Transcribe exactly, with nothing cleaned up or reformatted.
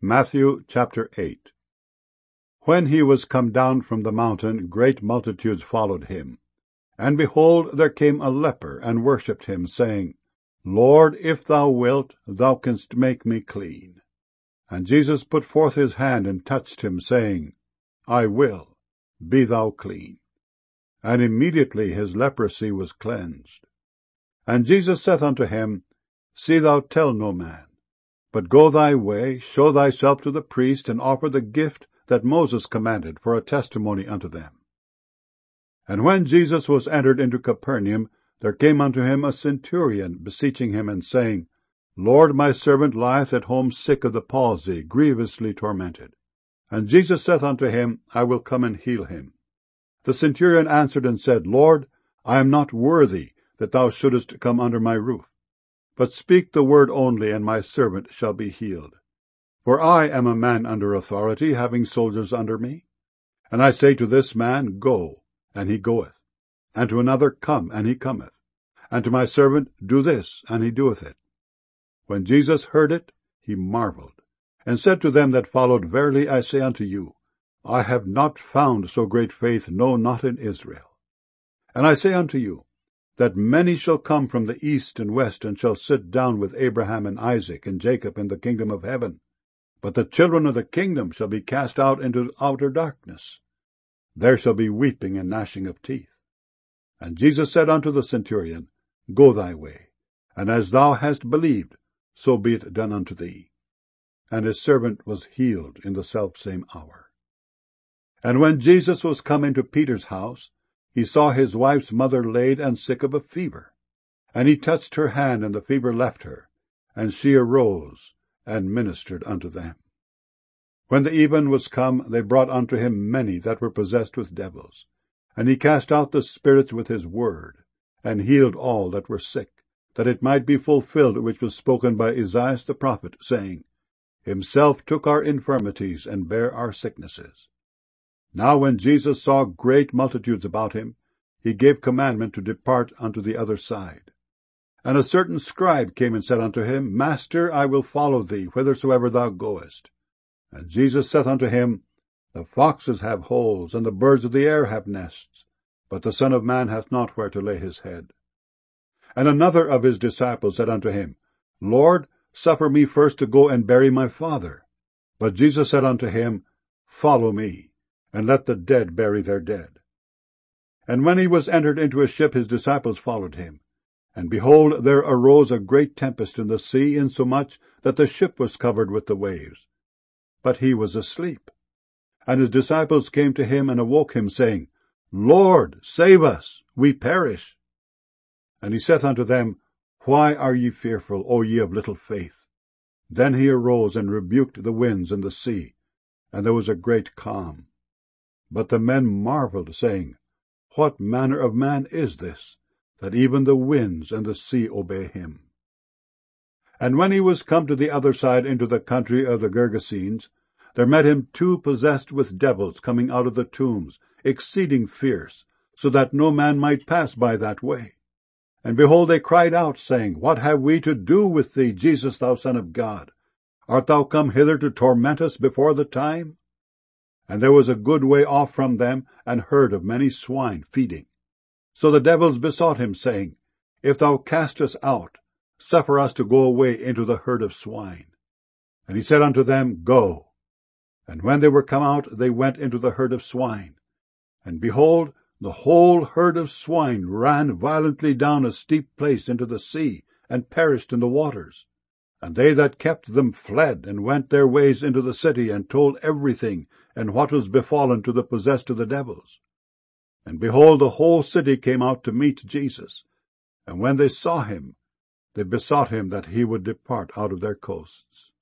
Matthew chapter eight. When he was come down from the mountain, great multitudes followed him. And behold, there came a leper, and worshipped him, saying, Lord, if thou wilt, thou canst make me clean. And Jesus put forth his hand, and touched him, saying, I will, be thou clean. And immediately his leprosy was cleansed. And Jesus saith unto him, See thou tell no man, but go thy way, show thyself to the priest, and offer the gift that Moses commanded for a testimony unto them. And when Jesus was entered into Capernaum, there came unto him a centurion, beseeching him, and saying, Lord, my servant lieth at home sick of the palsy, grievously tormented. And Jesus saith unto him, I will come and heal him. The centurion answered and said, Lord, I am not worthy that thou shouldest come under my roof. But speak the word only, and my servant shall be healed. For I am a man under authority, having soldiers under me. And I say to this man, Go, and he goeth. And to another, Come, and he cometh. And to my servant, Do this, and he doeth it. When Jesus heard it, he marveled, and said to them that followed, Verily I say unto you, I have not found so great faith, no, not in Israel. And I say unto you, that many shall come from the east and west, and shall sit down with Abraham and Isaac and Jacob in the kingdom of heaven. But the children of the kingdom shall be cast out into outer darkness. There shall be weeping and gnashing of teeth. And Jesus said unto the centurion, Go thy way, and as thou hast believed, so be it done unto thee. And his servant was healed in the selfsame hour. And when Jesus was come into Peter's house, he saw his wife's mother laid and sick of a fever. And he touched her hand, and the fever left her, and she arose, and ministered unto them. When the even was come, they brought unto him many that were possessed with devils. And he cast out the spirits with his word, and healed all that were sick, that it might be fulfilled which was spoken by Esaias the prophet, saying, Himself took our infirmities, and bare our sicknesses. Now when Jesus saw great multitudes about him, he gave commandment to depart unto the other side. And a certain scribe came and said unto him, Master, I will follow thee whithersoever thou goest. And Jesus saith unto him, The foxes have holes, and the birds of the air have nests, but the Son of Man hath not where to lay his head. And another of his disciples said unto him, Lord, suffer me first to go and bury my father. But Jesus said unto him, Follow me, and let the dead bury their dead. And when he was entered into a ship, his disciples followed him. And behold, there arose a great tempest in the sea, insomuch that the ship was covered with the waves. But he was asleep. And his disciples came to him, and awoke him, saying, Lord, save us, we perish. And he saith unto them, Why are ye fearful, O ye of little faith? Then he arose, and rebuked the winds and the sea, and there was a great calm. But the men marveled, saying, What manner of man is this, that even the winds and the sea obey him? And when he was come to the other side into the country of the Gergesenes, there met him two possessed with devils coming out of the tombs, exceeding fierce, so that no man might pass by that way. And behold, they cried out, saying, What have we to do with thee, Jesus, thou Son of God? Art thou come hither to torment us before the time? And there was a good way off from them an herd of many swine feeding. So the devils besought him, saying, If thou cast us out, suffer us to go away into the herd of swine. And he said unto them, Go. And when they were come out, they went into the herd of swine. And behold, the whole herd of swine ran violently down a steep place into the sea, and perished in the waters. And they that kept them fled, and went their ways into the city, and told everything, and what was befallen to the possessed of the devils. And behold, the whole city came out to meet Jesus. And when they saw him, they besought him that he would depart out of their coasts.